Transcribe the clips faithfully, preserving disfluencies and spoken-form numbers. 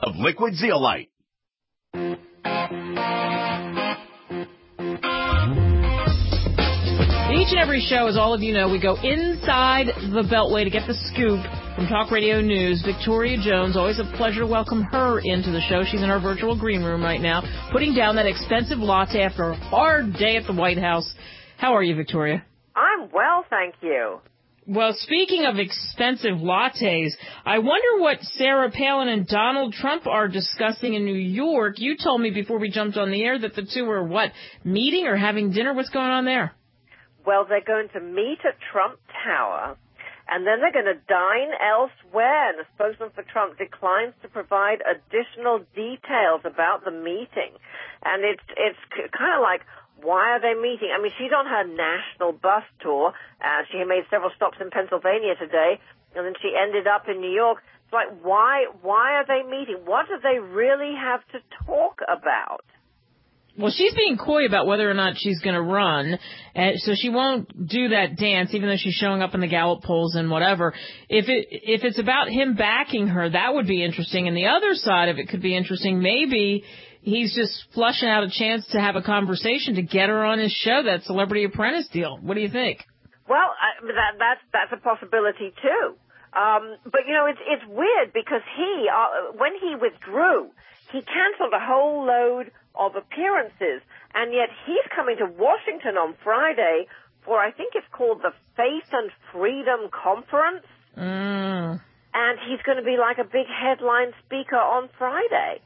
of Liquid Zeolite. Each and every show, as all of you know, we go inside the Beltway to get the scoop from Talk Radio News. Victoria Jones, always a pleasure to welcome her into the show. She's in our virtual green room right now, putting down that expensive latte after a hard day at the White House. How are you, Victoria? I'm well, thank you. Well, speaking of expensive lattes, I wonder what Sarah Palin and Donald Trump are discussing in New York. You told me before we jumped on the air that the two were, what, meeting or having dinner? What's going on there? Well, they're going to meet at Trump Tower, and then they're going to dine elsewhere. And the spokesman for Trump declines to provide additional details about the meeting. And it's it's kind of like, why are they meeting? I mean, she's on her national bus tour. Uh, she made several stops in Pennsylvania today, and then she ended up in New York. It's like, why why are they meeting? What do they really have to talk about? Well, she's being coy about whether or not she's going to run, uh, so she won't do that dance, even though she's showing up in the Gallup polls and whatever. If it if it's about him backing her, that would be interesting. And the other side of it could be interesting. Maybe he's just flushing out a chance to have a conversation to get her on his show, that Celebrity Apprentice deal. What do you think? Well, I, that, that's that's a possibility too. Um, but you know, it's it's weird because he, uh, when he withdrew, he canceled a whole load of appearances, and yet he's coming to Washington on Friday for, I think it's called the Faith and Freedom Conference, mm. and he's going to be like a big headline speaker on Friday.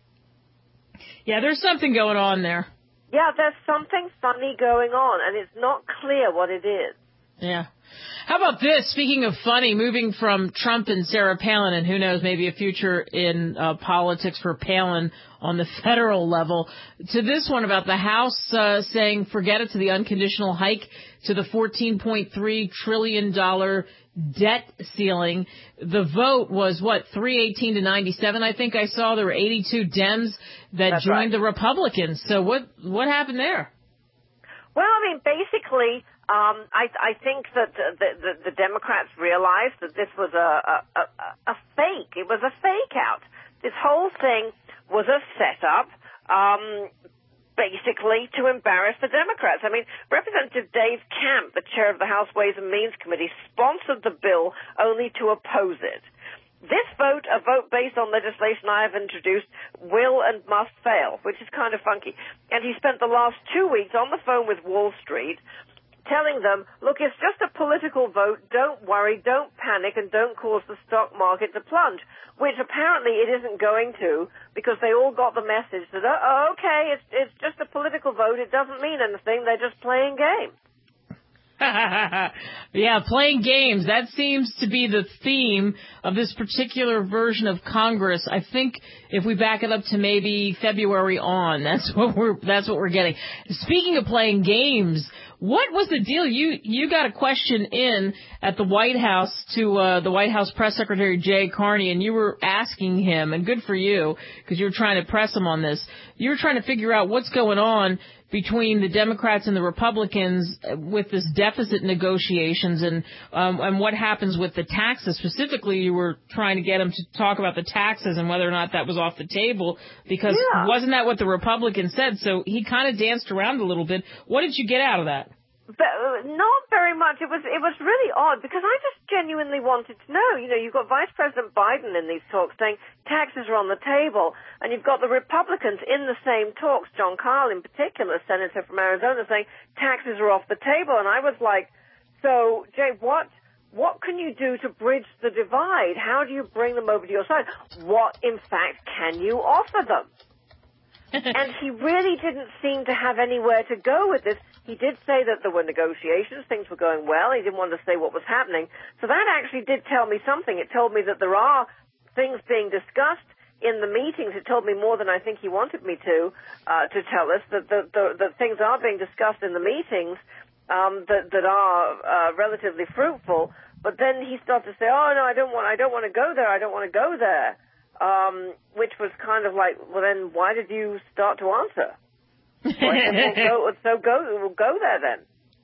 Yeah, there's something going on there. Yeah, there's something funny going on, and it's not clear what it is. Yeah. How about this? Speaking of funny, moving from Trump and Sarah Palin, and who knows, maybe a future in uh, politics for Palin on the federal level, to this one about the House uh, saying forget it to the unconditional hike to the fourteen point three trillion dollars debt ceiling. The vote was, what, three eighteen to ninety-seven, I think I saw. There were eighty-two Dems that That's joined right. the Republicans. So what what happened there? Well, I mean, basically, um, I, I think that the, the, the Democrats realized that this was a, a, a, a fake. It was a fake out. This whole thing was a setup, um, basically to embarrass the Democrats. I mean, Representative Dave Camp, the chair of the House Ways and Means Committee, sponsored the bill only to oppose it. This vote, a vote based on legislation I have introduced, will and must fail, which is kind of funky. And he spent the last two weeks on the phone with Wall Street telling them, look, it's just a political vote, don't worry, don't panic, and don't cause the stock market to plunge, which apparently it isn't going to, because they all got the message that, oh, okay, it's, it's just a political vote, it doesn't mean anything, they're just playing games. Yeah, playing games. That seems to be the theme of this particular version of Congress. I think if we back it up to maybe February on, that's what we're that's what we're getting. Speaking of playing games, what was the deal? You you got a question in at the White House to uh, the White House Press Secretary Jay Carney, and you were asking him, and good for you because you were trying to press him on this. You were trying to figure out what's going on between the Democrats and the Republicans with this deficit negotiations and um, and what happens with the taxes. Specifically, you were trying to get him to talk about the taxes and whether or not that was off the table, because yeah. wasn't that what the Republicans said? So he kind of danced around a little bit. What did you get out of that? But, uh, not very much. It was it was really odd because I just genuinely wanted to know. You know, you've got Vice President Biden in these talks saying taxes are on the table, and you've got the Republicans in the same talks, John Kyle in particular, Senator from Arizona, saying taxes are off the table. And I was like, so, Jay, what what can you do to bridge the divide? How do you bring them over to your side? What, in fact, can you offer them? And he really didn't seem to have anywhere to go with this. He did say that there were negotiations, things were going well. He didn't want to say what was happening. So that actually did tell me something. It told me that there are things being discussed in the meetings. It told me more than I think he wanted me to, uh, to tell us, that the, the, the things are being discussed in the meetings um, that, that are uh, relatively fruitful. But then he started to say, oh, no, I don't want, I don't want to go there, I don't want to go there. Um, which was kind of like, well, then why did you start to answer? Well, I said, well, go, so go, we'll go there then.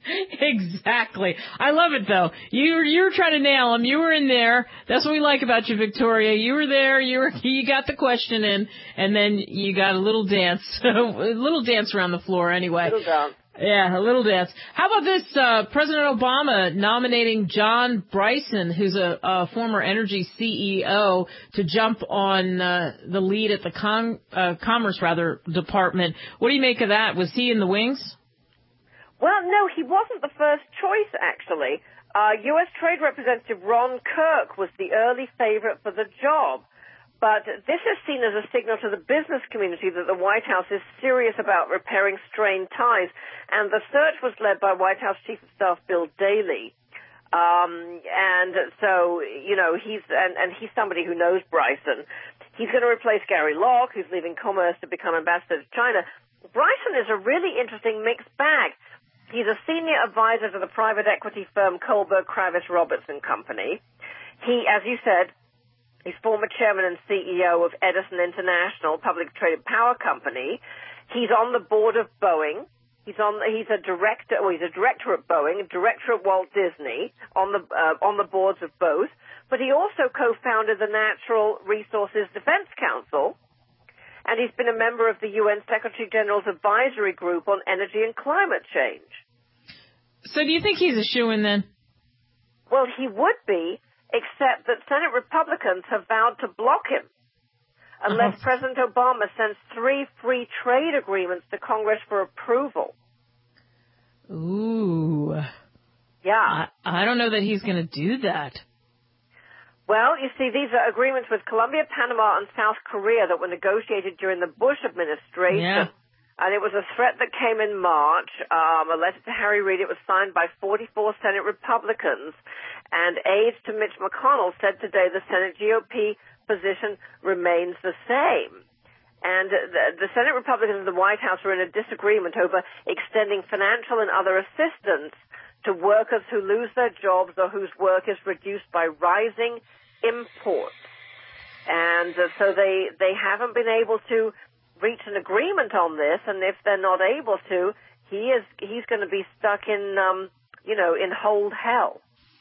Exactly. I love it, though. You you were trying to nail them. You were in there. That's what we like about you, Victoria. You were there. You were you got the question in, and then you got a little dance, a little dance around the floor. Anyway, little dance. Yeah, a little dance. How about this? Uh, President Obama nominating John Bryson, who's a, a former energy C E O, to jump on uh, the lead at the com- uh, Commerce rather Department. What do you make of that? Was he in the wings? Well, no, he wasn't the first choice, actually. Uh, U S Trade Representative Ron Kirk was the early favorite for the job. But this is seen as a signal to the business community that the White House is serious about repairing strained ties. And the search was led by White House Chief of Staff Bill Daley. Um, and so, you know, he's, and, and he's somebody who knows Bryson. He's going to replace Gary Locke, who's leaving Commerce to become ambassador to China. Bryson is a really interesting mixed bag. He's a senior advisor to the private equity firm Kohlberg Kravis Robertson Company. He, as you said, he's former chairman and C E O of Edison International, public traded power company. He's on the board of Boeing. He's on. He's a director. Well, he's a director at Boeing, a director at Walt Disney, on the uh, on the boards of both. But he also co-founded the Natural Resources Defense Council, and he's been a member of the U N Secretary General's Advisory Group on Energy and Climate Change. So, do you think he's a shoo-in then? Well, he would be, except that Senate Republicans have vowed to block him unless uh-huh. President Obama sends three free trade agreements to Congress for approval. Ooh. Yeah. I, I don't know that he's going to do that. Well, you see, these are agreements with Colombia, Panama, and South Korea that were negotiated during the Bush administration. Yeah. And it was a threat that came in March, um, a letter to Harry Reid. It was signed by forty-four Senate Republicans. And aides to Mitch McConnell said today the Senate G O P position remains the same. And the, the Senate Republicans and the White House were in a disagreement over extending financial and other assistance to workers who lose their jobs or whose work is reduced by rising imports. And uh, so they, they haven't been able to reach an agreement on this, and if they're not able to, he is he's going to be stuck in, um, you know, in hold hell.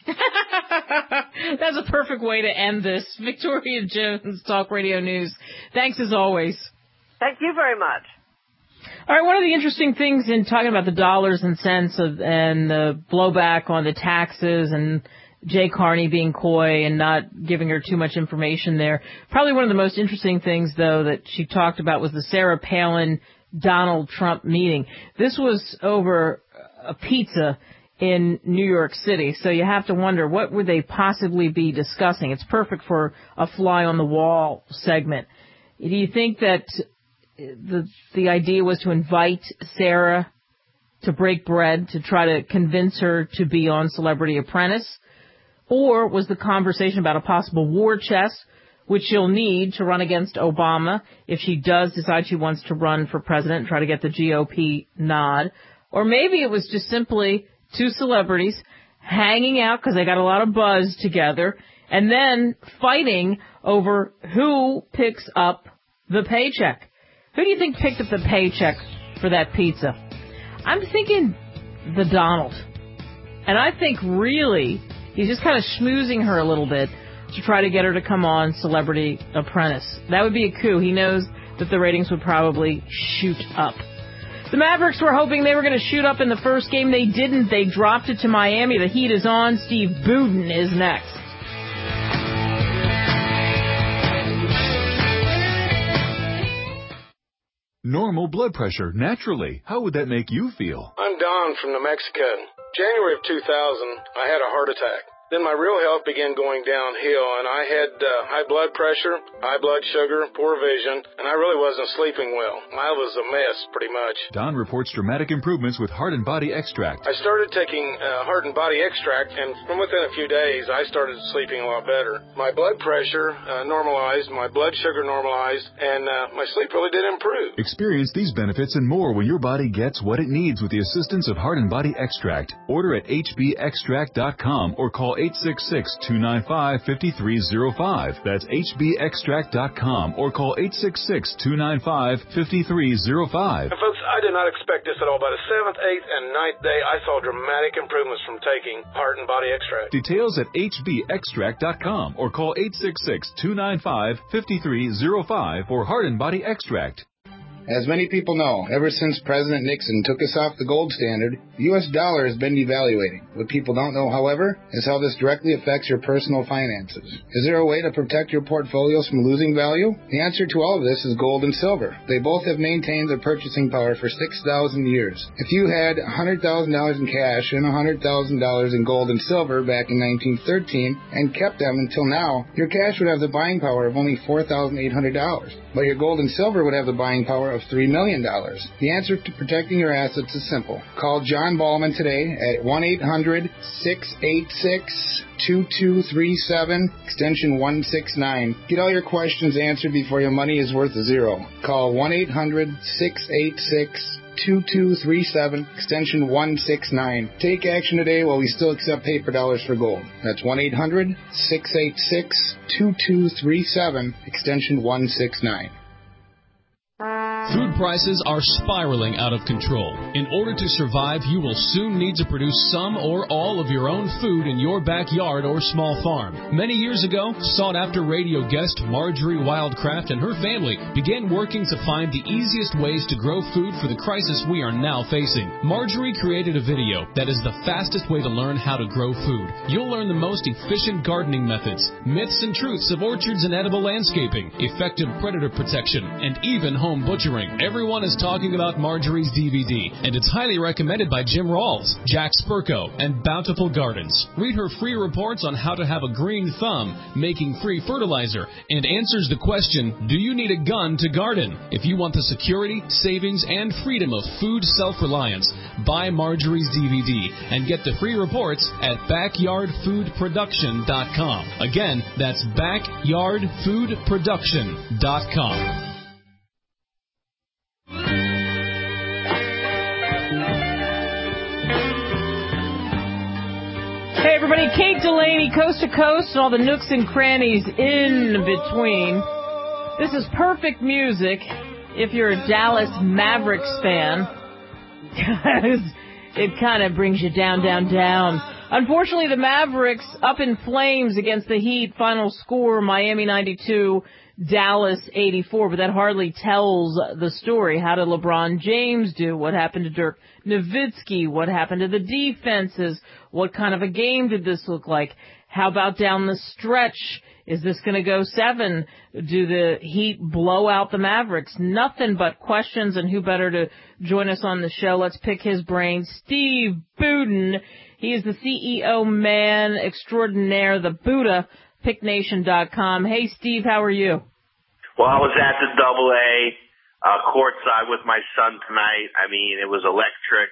That's a perfect way to end this. Victoria Jones, Talk Radio News. Thanks as always. Thank you very much. All right, one of the interesting things in talking about the dollars and cents of, and the blowback on the taxes and Jay Carney being coy and not giving her too much information there. Probably one of the most interesting things, though, that she talked about was the Sarah Palin-Donald Trump meeting. This was over a pizza in New York City, so you have to wonder, what would they possibly be discussing? It's perfect for a fly-on-the-wall segment. Do you think that the the idea was to invite Sarah to break bread, to try to convince her to be on Celebrity Apprentice? Or was the conversation about a possible war chest, which she'll need to run against Obama if she does decide she wants to run for president and try to get the G O P nod? Or maybe it was just simply two celebrities hanging out because they got a lot of buzz together and then fighting over who picks up the paycheck. Who do you think picked up the paycheck for that pizza? I'm thinking the Donald. And I think really he's just kind of schmoozing her a little bit to try to get her to come on Celebrity Apprentice. That would be a coup. He knows that the ratings would probably shoot up. The Mavericks were hoping they were going to shoot up in the first game. They didn't. They dropped it to Miami. The heat is on. Steve Budin is next. Normal blood pressure, naturally. How would that make you feel? I'm Don from New Mexico. January of two thousand, I had a heart attack. Then my real health began going downhill, and I had uh, high blood pressure, high blood sugar, poor vision, and I really wasn't sleeping well. I was a mess, pretty much. Don reports dramatic improvements with Heart and Body Extract. I started taking uh, Heart and Body Extract, and from within a few days, I started sleeping a lot better. My blood pressure uh, normalized, my blood sugar normalized, and uh, my sleep really did improve. Experience these benefits and more when your body gets what it needs with the assistance of Heart and Body Extract. Order at H B extract dot com or call call eight six six, two nine five, five three zero five. That's H B extract dot com or call eight six six, two nine five, five three zero five. And folks, I did not expect this at all. By the seventh, eighth, and ninth day, I saw dramatic improvements from taking Heart and Body Extract. Details at H B extract dot com or call eight six six, two nine five, five three zero five for Heart and Body Extract. As many people know, ever since President Nixon took us off the gold standard, the U S dollar has been devaluating. What people don't know, however, is how this directly affects your personal finances. Is there a way to protect your portfolios from losing value? The answer to all of this is gold and silver. They both have maintained their purchasing power for six thousand years. If you had one hundred thousand dollars in cash and one hundred thousand dollars in gold and silver back in nineteen thirteen and kept them until now, your cash would have the buying power of only four thousand eight hundred dollars. But your gold and silver would have the buying power of three million dollars. The answer to protecting your assets is simple. Call John Ballman today at one eight hundred, six eight six, two two three seven, extension one six nine. Get all your questions answered before your money is worth a zero. Call one eight hundred, six eight six, two two three seven, extension one six nine. Take action today while we still accept paper dollars for gold. That's one eight hundred, six eight six, two two three seven, extension one six nine. Food prices are spiraling out of control. In order to survive, you will soon need to produce some or all of your own food in your backyard or small farm. Many years ago, sought-after radio guest Marjorie Wildcraft and her family began working to find the easiest ways to grow food for the crisis we are now facing. Marjorie created a video that is the fastest way to learn how to grow food. You'll learn the most efficient gardening methods, myths and truths of orchards and edible landscaping, effective predator protection, and even home butchering. Everyone is talking about Marjorie's D V D, and it's highly recommended by Jim Rawls, Jack Spurko, and Bountiful Gardens. Read her free reports on how to have a green thumb, making free fertilizer, and answers the question, do you need a gun to garden? If you want the security, savings, and freedom of food self-reliance, buy Marjorie's D V D and get the free reports at backyard food production dot com. Again, that's backyard food production dot com. Hey everybody, Kate Delaney, Coast to Coast, and all the nooks and crannies in between. This is perfect music if you're a Dallas Mavericks fan, because it kind of brings you down, down, down. Unfortunately, the Mavericks up in flames against the Heat. Final score, Miami ninety-two, Dallas eighty-four, but that hardly tells the story. How did LeBron James do? What happened to Dirk Nowitzki? What happened to the defenses? What kind of a game did this look like? How about down the stretch? Is this going to go seven? Do the Heat blow out the Mavericks? Nothing but questions, and who better to join us on the show? Let's pick his brain. Steve Budin. He is the C E O man extraordinaire, the Buddha, pick nation dot com. Hey, Steve, how are you? Well, I was at the Double A uh, courtside with my son tonight. I mean, it was electric.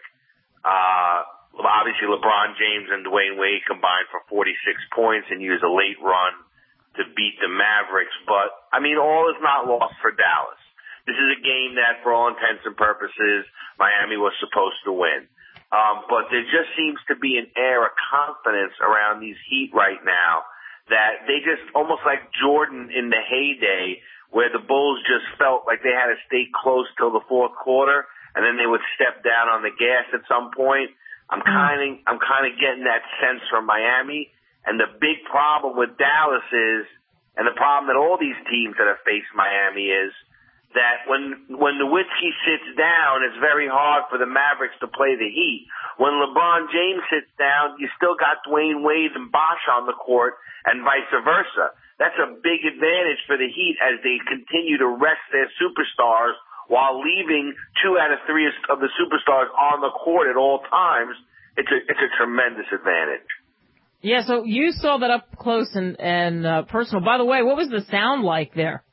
Uh, obviously, LeBron James and Dwayne Wade combined for forty-six points and used a late run to beat the Mavericks. But, I mean, all is not lost for Dallas. This is a game that, for all intents and purposes, Miami was supposed to win. Um, but there just seems to be an air of confidence around these Heat right now that they just, almost like Jordan in the heyday, where the Bulls just felt like they had to stay close till the fourth quarter, and then they would step down on the gas at some point. I'm kind of, I'm kind of getting that sense from Miami. And the big problem with Dallas is, and the problem that all these teams that have faced Miami is, that when when Nowitzki sits down, it's very hard for the Mavericks to play the Heat. When LeBron James sits down, you still got Dwayne Wade and Bosh on the court, and vice versa. That's a big advantage for the Heat as they continue to rest their superstars while leaving two out of three of the superstars on the court at all times. It's a it's a tremendous advantage. Yeah, so you saw that up close and and uh, personal. By the way, what was the sound like there?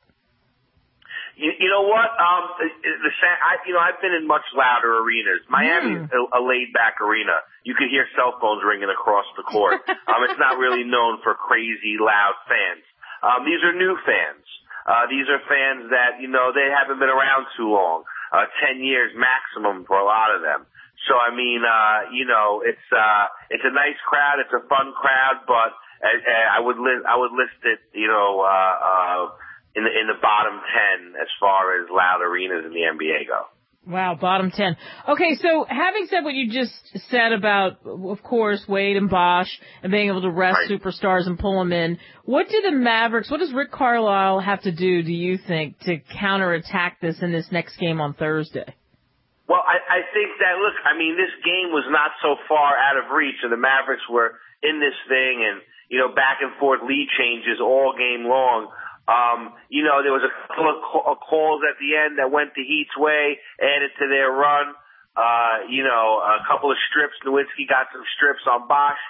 You, you know what? Um, the, the I, you know, I've been in much louder arenas. Miami's mm. a, a laid-back arena. You could hear cell phones ringing across the court. um, it's not really known for crazy, loud fans. Um, these are new fans. Uh, these are fans that, you know, they haven't been around too long. Uh, ten years maximum for a lot of them. So, I mean, uh, you know, it's, uh, it's a nice crowd. It's a fun crowd, but uh, I would list, I would list it, you know, uh, uh, in the, in the bottom ten as far as loud arenas in the N B A go. Wow, bottom ten. Okay, so having said what you just said about, of course, Wade and Bosh and being able to rest right. superstars and pull them in, what do the Mavericks, what does Rick Carlisle have to do, do you think, to counterattack this in this next game on Thursday? Well, I, I think that, look, I mean, this game was not so far out of reach, and the Mavericks were in this thing and, you know, back and forth lead changes all game long. Um, you know, there was a couple of calls at the end that went the Heat's way, added to their run. Uh, you know, a couple of strips. Nowitzki got some strips on Bosh,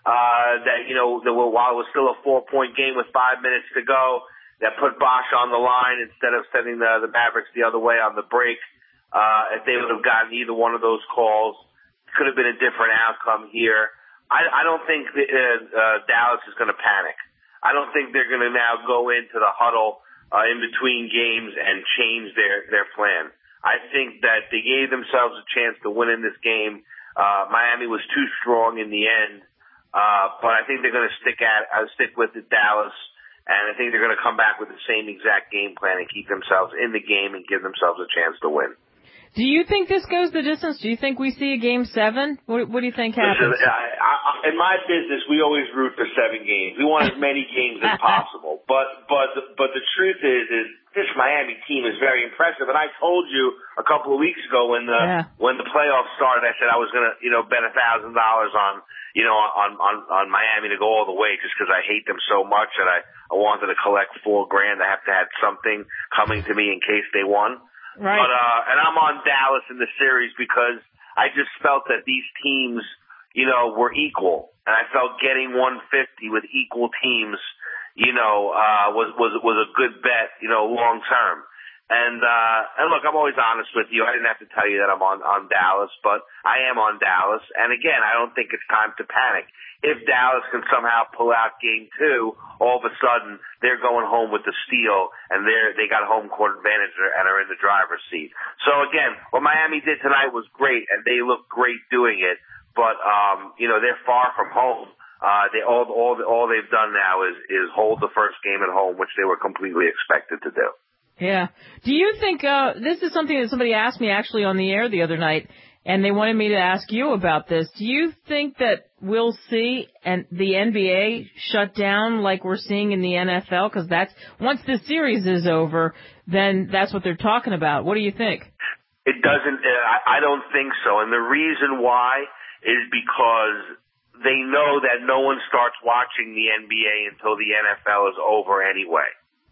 uh, that, you know, that were, while it was still a four-point game with five minutes to go, that put Bosh on the line instead of sending the, the Mavericks the other way on the break. Uh, if they would have gotten either one of those calls, it could have been a different outcome here. I, I don't think that, uh, uh, Dallas is going to panic. I don't think they're going to now go into the huddle uh, in between games and change their, their plan. I think that they gave themselves a chance to win in this game. Uh, Miami was too strong in the end, uh, but I think they're going to stick at uh, stick with it, Dallas, and I think they're going to come back with the same exact game plan and keep themselves in the game and give themselves a chance to win. Do you think this goes the distance? Do you think we see a game seven? What, what do you think happens? Listen, I, I, in my business, we always root for seven games. We want as many games as possible. But but the, but the truth is, is this Miami team is very impressive. And I told you a couple of weeks ago when the yeah. when the playoffs started, I said I was gonna you know bet a thousand dollars on you know on on on Miami to go all the way just because I hate them so much and I I wanted to collect four grand. I have to have something coming to me in case they won. Right. But, uh, and I'm on Dallas in the series because I just felt that these teams, you know, were equal. And I felt getting one fifty with equal teams, you know, uh, was, was, was a good bet, you know, long term. And, uh, and look, I'm always honest with you. I didn't have to tell you that I'm on, on Dallas, but I am on Dallas. And again, I don't think it's time to panic. If Dallas can somehow pull out game two, all of a sudden they're going home with the steal and they're, they got home court advantage and are in the driver's seat. So again, what Miami did tonight was great and they look great doing it, but, um, you know, they're far from home. Uh, they, all, all, all they've done now is, is hold the first game at home, which they were completely expected to do. Yeah. Do you think, uh, this is something that somebody asked me actually on the air the other night, and they wanted me to ask you about this. Do you think that we'll see and the N B A shut down like we're seeing in the N F L? Because that's, once the series is over, then that's what they're talking about. What do you think? It doesn't, uh, I, I don't think so. And the reason why is because they know that no one starts watching the N B A until the N F L is over anyway.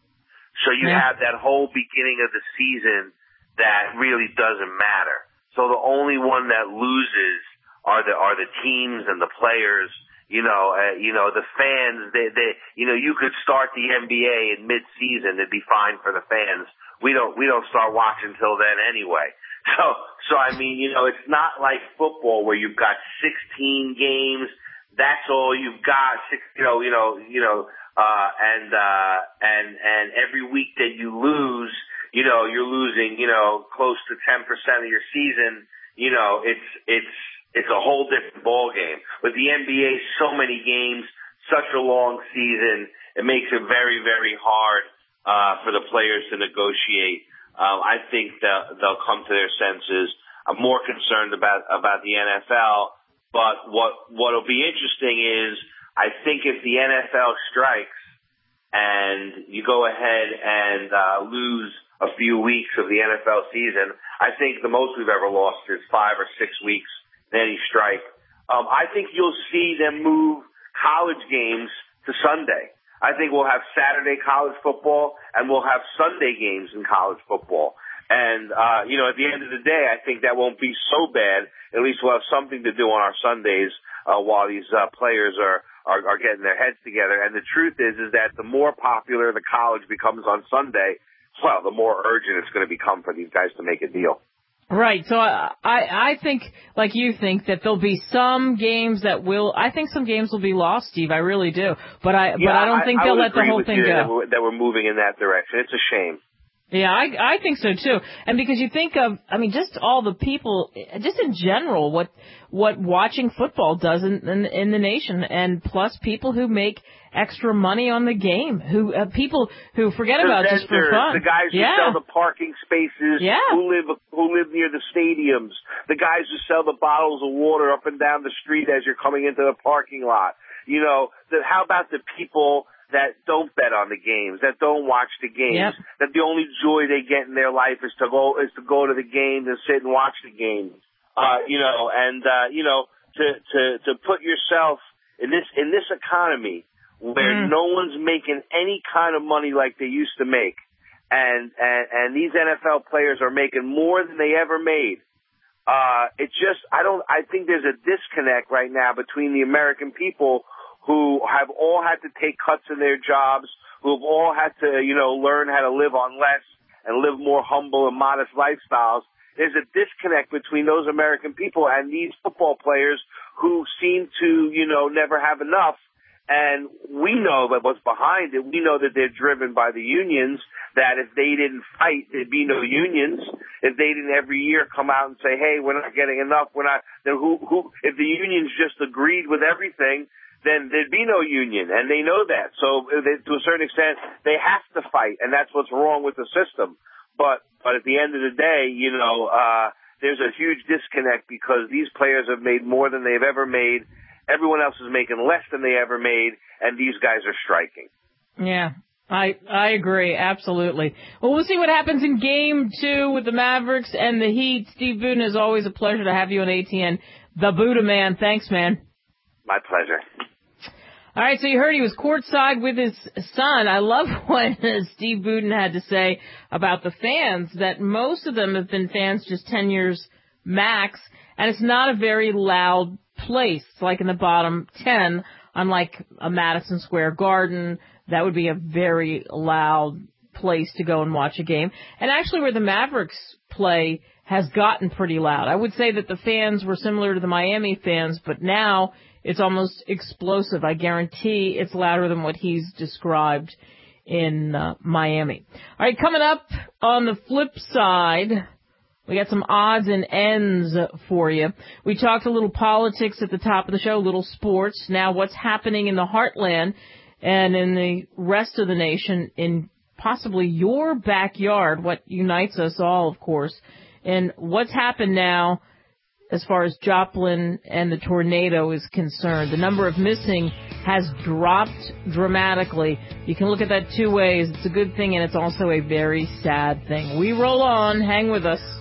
So you yeah. have that whole beginning of the season that really doesn't matter. So the only one that loses are the are the teams and the players. You know, uh, you know the fans. They, they, you know, you could start the N B A in mid-season; it'd be fine for the fans. We don't we don't start watching till then anyway. So so I mean, you know, it's not like football where you've got sixteen games. That's all you've got. Six, you know, you know, you know. Uh, and, uh, and, and every week that you lose, you know, you're losing, you know, close to ten percent of your season, you know, it's, it's, it's a whole different ball game. With the N B A, so many games, such a long season, it makes it very, very hard, uh, for the players to negotiate. Um, I think that they'll come to their senses. I'm more concerned about, about the N F L, but what, what'll be interesting is, I think if the N F L strikes and you go ahead and uh, lose a few weeks of the N F L season, I think the most we've ever lost is five or six weeks in any strike. Um, I think you'll see them move college games to Sunday. I think we'll have Saturday college football and we'll have Sunday games in college football. And, uh, you know, at the end of the day, I think that won't be so bad. At least we'll have something to do on our Sundays uh, while these uh, players are Are, are getting their heads together. And the truth is, is that the more popular the college becomes on Sunday, well, the more urgent it's going to become for these guys to make a deal. Right. So I, I, I think, like you think, that there'll be some games that will, I think some games will be lost, Steve. I really do. But I, yeah, but I don't I, think I they'll let the whole thing go. That we're, that we're moving in that direction. It's a shame. Yeah, I, I think so too. And because you think of, I mean, just all the people, just in general, what what watching football does in, in, in the nation, and plus people who make extra money on the game, who uh, people who forget the about vendors, just for fun. The guys who yeah. sell the parking spaces, yeah. who live who live near the stadiums, the guys who sell the bottles of water up and down the street as you're coming into the parking lot. You know, the, how about the people that don't bet on the games, that don't watch the games, yep. that the only joy they get in their life is to go is to go to the games and sit and watch the games. Uh, you know, and uh, you know, to to to put yourself in this in this economy where mm. no one's making any kind of money like they used to make, and and and these N F L players are making more than they ever made. Uh, it's just I don't I think there's a disconnect right now between the American people who have all had to take cuts in their jobs, who have all had to, you know, learn how to live on less and live more humble and modest lifestyles. There's a disconnect between those American people and these football players who seem to, you know, never have enough. And we know that what's behind it. We know that they're driven by the unions, that if they didn't fight, there'd be no unions. If they didn't every year come out and say, hey, we're not getting enough, we're not, then who, who, if the unions just agreed with everything, then there'd be no union, and they know that. So they, to a certain extent, they have to fight, and that's what's wrong with the system. But but at the end of the day, you know, uh, there's a huge disconnect because these players have made more than they've ever made. Everyone else is making less than they ever made, and these guys are striking. Yeah. I I agree, absolutely. Well, we'll see what happens in Game Two with the Mavericks and the Heat. Steve Budin, it's always a pleasure to have you on A T N. The Buddha Man. Thanks, man. My pleasure. All right, so you heard he was courtside with his son. I love what Steve Budin had to say about the fans, that most of them have been fans just ten years max, and it's not a very loud place. It's like in the bottom ten, unlike a Madison Square Garden. That would be a very loud place to go and watch a game. And actually where the Mavericks play has gotten pretty loud. I would say that the fans were similar to the Miami fans, but now it's almost explosive. I guarantee it's louder than what he's described in uh, Miami. All right, coming up on the flip side, we got some odds and ends for you. We talked a little politics at the top of the show, a little sports. Now what's happening in the heartland and in the rest of the nation, in possibly your backyard, what unites us all, of course, and what's happened now as far as Joplin and the tornado is concerned. The number of missing has dropped dramatically. You can look at that two ways. It's a good thing, and it's also a very sad thing. We roll on. Hang with us.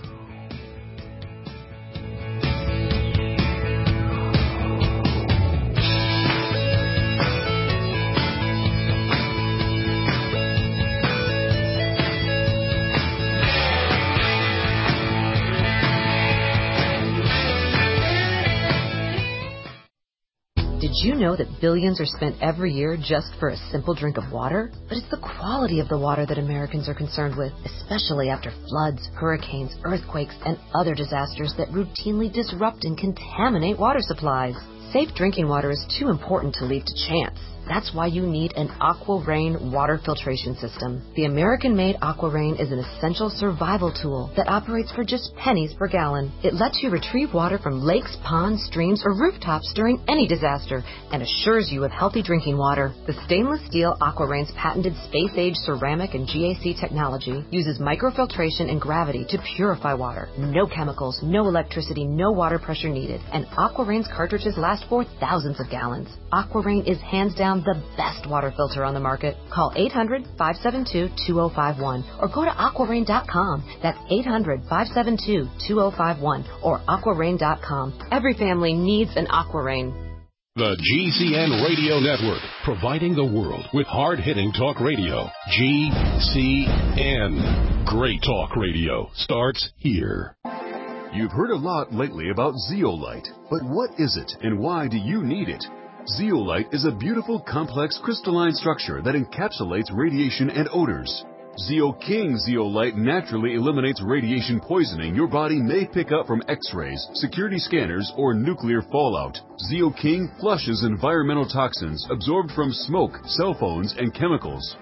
Did you know that billions are spent every year just for a simple drink of water? But it's the quality of the water that Americans are concerned with, especially after floods, hurricanes, earthquakes, and other disasters that routinely disrupt and contaminate water supplies. Safe drinking water is too important to leave to chance. That's why you need an AquaRain water filtration system. The American-made AquaRain is an essential survival tool that operates for just pennies per gallon. It lets you retrieve water from lakes, ponds, streams, or rooftops during any disaster and assures you of healthy drinking water. The stainless steel AquaRain's patented space-age ceramic and G A C technology uses microfiltration and gravity to purify water. No chemicals, no electricity, no water pressure needed. And AquaRain's cartridges last for thousands of gallons. AquaRain is hands down the best water filter on the market. Call eight hundred, five seven two, two zero five one or go to aqua rain dot com. That's eight hundred, five seven two, two zero five one or aqua rain dot com. Every family needs an AquaRain. The G C N Radio Network, providing the world with hard-hitting talk radio. G C N. Great talk radio starts here. You've heard a lot lately about Zeolite, but what is it and why do you need it? Zeolite is a beautiful, complex crystalline structure that encapsulates radiation and odors. ZeoKing Zeolite naturally eliminates radiation poisoning your body may pick up from X-rays, security scanners, or nuclear fallout. ZeoKing flushes environmental toxins absorbed from smoke, cell phones, and chemicals.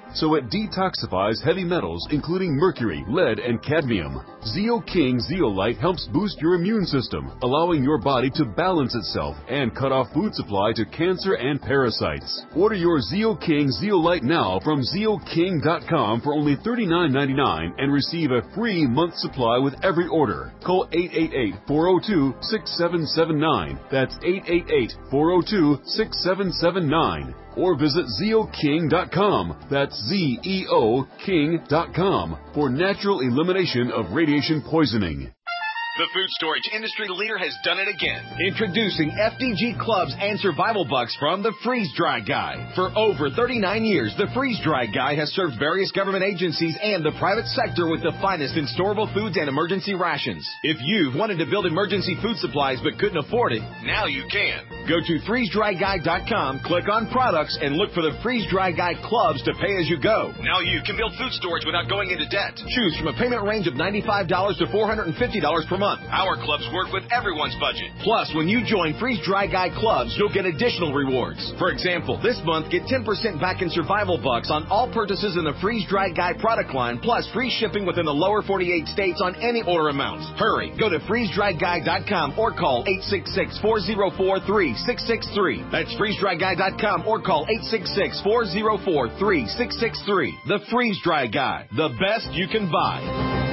so it detoxifies heavy metals including mercury, lead, and cadmium. Zeo King Zeolite helps boost your immune system, allowing your body to balance itself and cut off food supply to cancer and parasites. Order your Zeo King Zeolite now from zeo king dot com for only thirty-nine ninety-nine and receive a free month supply with every order. Call eight eight eight, four oh two, six seven seven nine. That's eight eight eight, four oh two, six seven seven nine. Or visit zeo king dot com. That's Z E O King dot com for natural elimination of radiation poisoning. The food storage industry leader has done it again. Introducing F D G Clubs and Survival Bucks from the Freeze Dry Guy. For over thirty-nine years, the Freeze Dry Guy has served various government agencies and the private sector with the finest in storable foods and emergency rations. If you've wanted to build emergency food supplies but couldn't afford it, now you can. Go to freeze dry guy dot com, click on products, and look for the Freeze Dry Guy Clubs to pay as you go. Now you can build food storage without going into debt. Choose from a payment range of ninety-five dollars to four hundred fifty dollars per month. Our clubs work with everyone's budget. Plus, when you join Freeze Dry Guy Clubs, you'll get additional rewards. For example, this month, get ten percent back in Survival Bucks on all purchases in the Freeze Dry Guy product line, plus free shipping within the lower forty-eight states on any order amounts. Hurry, go to freeze dry guy dot com or call eight six six, four oh four, three six six three. That's freeze dry guy dot com or call eight six six, four oh four, three six six three. The Freeze Dry Guy, the best you can buy.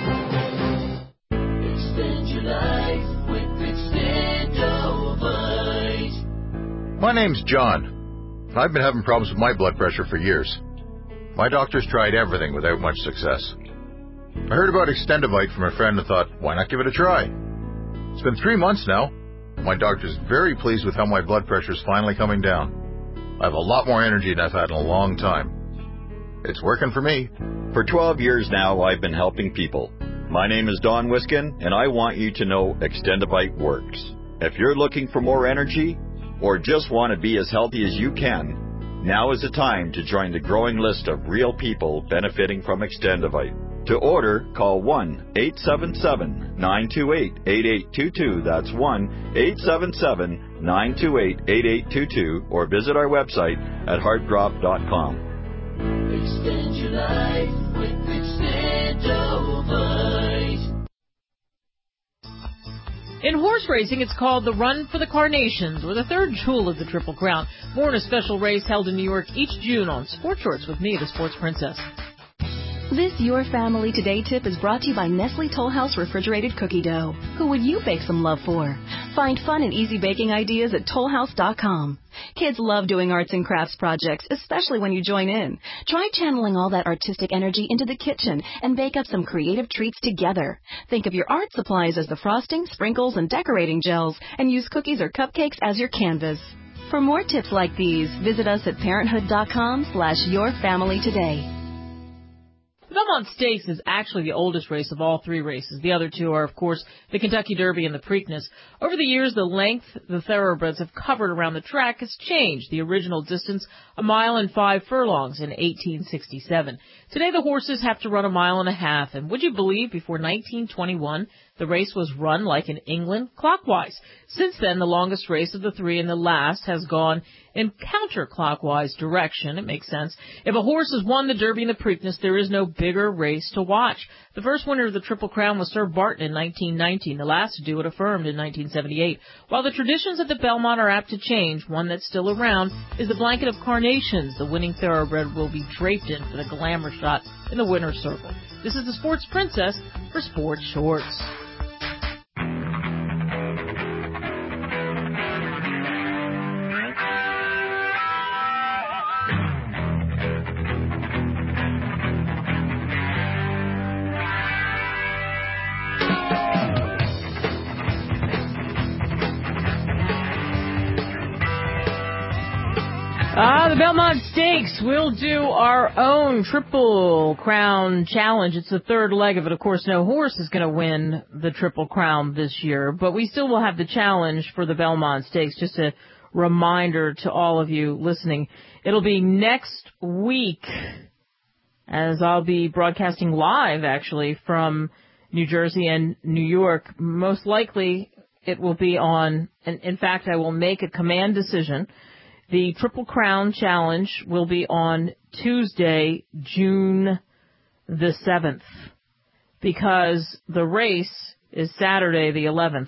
Extend your life with Extendovite. My name's John. I've been having problems with my blood pressure for years. My doctor's tried everything without much success. I heard about Extendovite from a friend and thought, why not give it a try? It's been three months now. My doctor's very pleased with how my blood pressure's finally coming down. I have a lot more energy than I've had in a long time. It's working for me. For twelve years now, I've been helping people. My name is Don Wiskin, and I want you to know Extendovite works. If you're looking for more energy, or just want to be as healthy as you can, now is the time to join the growing list of real people benefiting from Extendovite. To order, call one eight seven seven, nine two eight, eight eight two two. That's one eight seven seven, nine two eight, eight eight two two, or visit our website at heart drop dot com. Extend your life with Extendovite. In horse racing, it's called the Run for the Carnations, or the third jewel of the Triple Crown. More in a special race held in New York each June on Sports Shorts with me, the Sports Princess. This Your Family Today tip is brought to you by Nestle Toll House Refrigerated Cookie Dough. Who would you bake some love for? Find fun and easy baking ideas at toll house dot com. Kids love doing arts and crafts projects, especially when you join in. Try channeling all that artistic energy into the kitchen and bake up some creative treats together. Think of your art supplies as the frosting, sprinkles, and decorating gels, and use cookies or cupcakes as your canvas. For more tips like these, visit us at parenthood dot com slash your family today. The Belmont Stakes is actually the oldest race of all three races. The other two are, of course, the Kentucky Derby and the Preakness. Over the years, the length the thoroughbreds have covered around the track has changed. The original distance, a mile and five furlongs in eighteen sixty-seven. Today, the horses have to run a mile and a half. And would you believe, before nineteen twenty-one, the race was run like in England, clockwise. Since then, the longest race of the three and the last has gone in counterclockwise direction. It makes sense. If a horse has won the Derby and the Preakness, there is no bigger race to watch. The first winner of the Triple Crown was Sir Barton in nineteen nineteen, the last to do it affirmed in nineteen seventy-eight. While the traditions at the Belmont are apt to change, one that's still around is the blanket of carnations the winning thoroughbred will be draped in for the glamour shot in the winner's circle. This is the Sports Princess for Sports Shorts. Ah, the Belmont Stakes. We'll do our own Triple Crown Challenge. It's the third leg of it. Of course, no horse is going to win the Triple Crown this year, but we still will have the challenge for the Belmont Stakes. Just a reminder to all of you listening. It'll be next week, as I'll be broadcasting live, actually, from New Jersey and New York. Most likely, it will be on, and in fact, I will make a command decision The Triple Crown Challenge will be on Tuesday, June the seventh, because the race is Saturday the eleventh.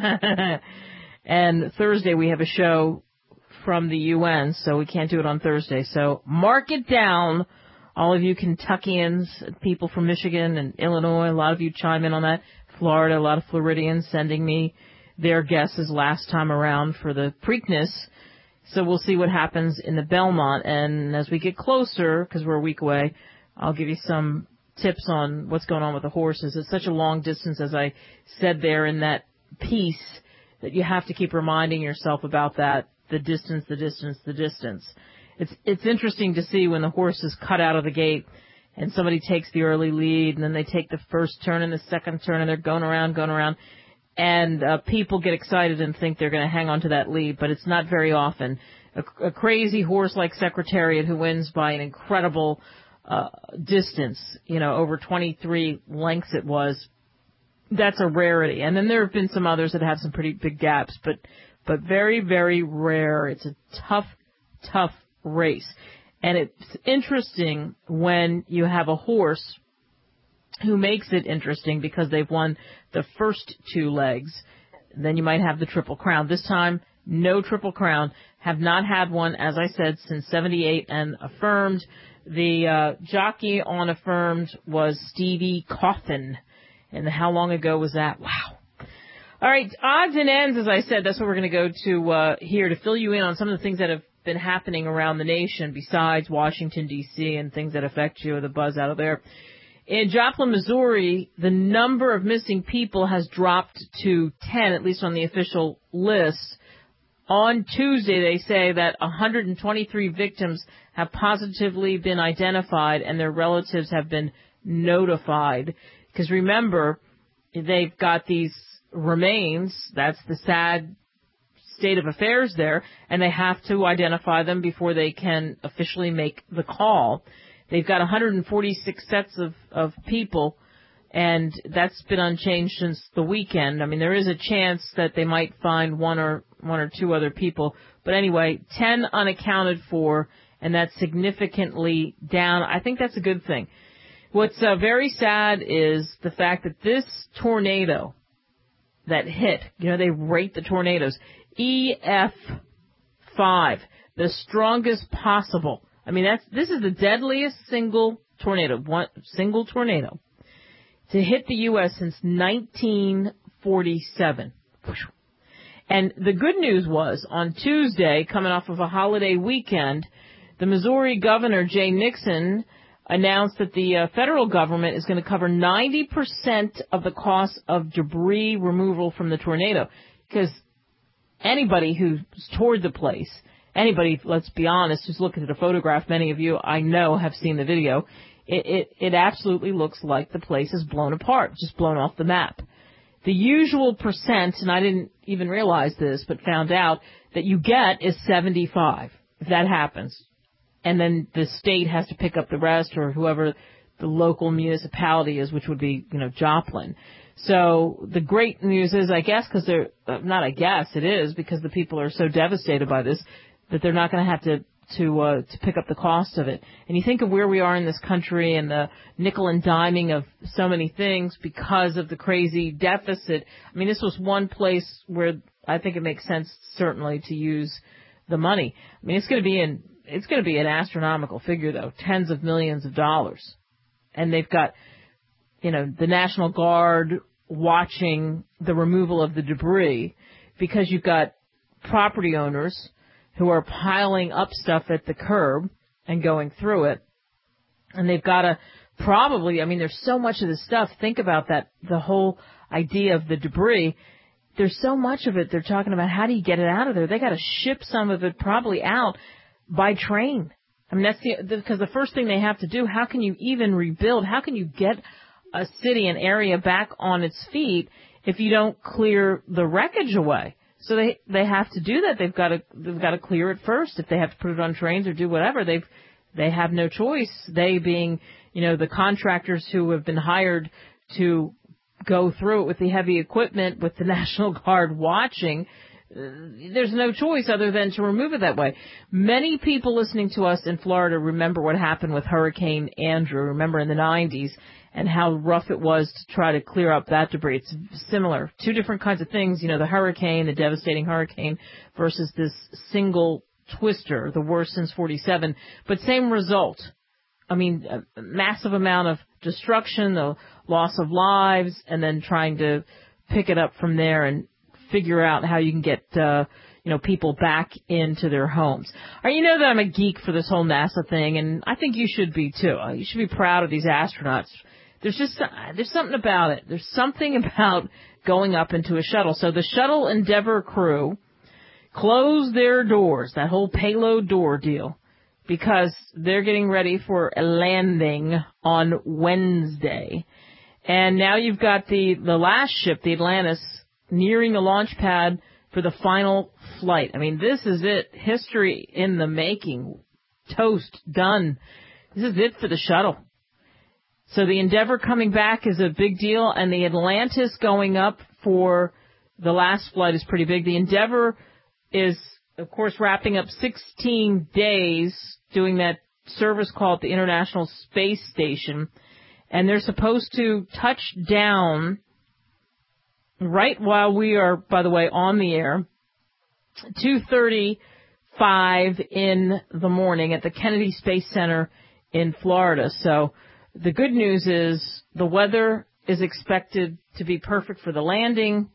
And Thursday we have a show from the U N, so we can't do it on Thursday. So mark it down, all of you Kentuckians, people from Michigan and Illinois. A lot of you chime in on that. Florida, a lot of Floridians sending me their guesses last time around for the Preakness. So we'll see what happens in the Belmont. And as we get closer, because we're a week away, I'll give you some tips on what's going on with the horses. It's such a long distance, as I said there in that piece, that you have to keep reminding yourself about that, the distance, the distance, the distance. It's it's interesting to see when the horse is cut out of the gate and somebody takes the early lead, and then they take the first turn and the second turn, and they're going around, going around, and uh, people get excited and think they're going to hang on to that lead, but it's not very often. A, a crazy horse like Secretariat, who wins by an incredible uh, distance, you know, over twenty-three lengths it was, that's a rarity. And then there have been some others that have some pretty big gaps, but but very, very rare. It's a tough, tough race. And it's interesting when you have a horse who makes it interesting because they've won the first two legs. Then you might have the Triple Crown. This time, no Triple Crown. Have not had one, as I said, since seventy-eight and Affirmed. The uh, jockey on Affirmed was Stevie Coffin. And how long ago was that? Wow. All right, odds and ends, as I said, that's what we're going to go to uh, here to fill you in on some of the things that have been happening around the nation besides Washington, D C, and things that affect you, the buzz out of there. In Joplin, Missouri, the number of missing people has dropped to ten, at least on the official list. On Tuesday, they say that one hundred twenty-three victims have positively been identified and their relatives have been notified. Because remember, they've got these remains. That's the sad state of affairs there, and they have to identify them before they can officially make the call. They've got one hundred forty-six sets of, of people, and that's been unchanged since the weekend. I mean, there is a chance that they might find one or one or two other people. But anyway, ten unaccounted for, and that's significantly down. I think that's a good thing. What's uh, very sad is the fact that this tornado that hit, you know, they rate the tornadoes, E F five, the strongest possible. I mean, that's this is the deadliest single tornado, one single tornado to hit the U S since nineteen forty-seven. And the good news was, on Tuesday, coming off of a holiday weekend, the Missouri Governor, Jay Nixon, announced that the uh, federal government is going to cover ninety percent of the cost of debris removal from the tornado. Because anybody who's toured the place, anybody, let's be honest, who's looking at a photograph, many of you I know have seen the video, it, it, it absolutely looks like the place is blown apart, just blown off the map. The usual percent, and I didn't even realize this, but found out, that you get is seventy-five, if that happens. And then the state has to pick up the rest, or whoever the local municipality is, which would be, you know, Joplin. So the great news is, I guess, because they're, uh, not I guess, it is, because the people are so devastated by this, that they're not going to have to, to, uh, to pick up the cost of it. And you think of where we are in this country and the nickel and diming of so many things because of the crazy deficit. I mean, this was one place where I think it makes sense, certainly, to use the money. I mean, it's going to be in, It's going to be an astronomical figure, though, tens of millions of dollars. And they've got, you know, the National Guard watching the removal of the debris, because you've got property owners who are piling up stuff at the curb and going through it. And they've got to probably, I mean, there's so much of this stuff. Think about that, the whole idea of the debris. There's so much of it. They're talking about, how do you get it out of there? They got to ship some of it probably out by train. I mean, that's the, because the first thing they have to do, how can you even rebuild? How can you get a city, an area back on its feet if you don't clear the wreckage away? So they, they have to do that. They've got to, they've got to clear it first. If they have to put it on trains or do whatever, they've, they have no choice. They being, you know, the contractors who have been hired to go through it with the heavy equipment, with the National Guard watching, there's no choice other than to remove it that way. Many people listening to us in Florida remember what happened with Hurricane Andrew, remember in the nineties, and how rough it was to try to clear up that debris. It's similar. Two different kinds of things, you know, the hurricane, the devastating hurricane, versus this single twister, the worst since forty-seven, but same result. I mean, a massive amount of destruction, the loss of lives, and then trying to pick it up from there and figure out how you can get, uh, you know, people back into their homes. All right, you know that I'm a geek for this whole NASA thing, and I think you should be too. You should be proud of these astronauts. There's just, there's something about it. There's something about going up into a shuttle. So the Shuttle Endeavour crew closed their doors, that whole payload door deal, because they're getting ready for a landing on Wednesday. And now you've got the, the last ship, the Atlantis, nearing the launch pad for the final flight. I mean, this is it. History in the making. Toast. Done. This is it for the shuttle. So the Endeavour coming back is a big deal, and the Atlantis going up for the last flight is pretty big. The Endeavour is, of course, wrapping up sixteen days doing that service call at the International Space Station, and they're supposed to touch down right while we are, by the way, on the air, two thirty-five in the morning at the Kennedy Space Center in Florida. So the good news is the weather is expected to be perfect for the landing,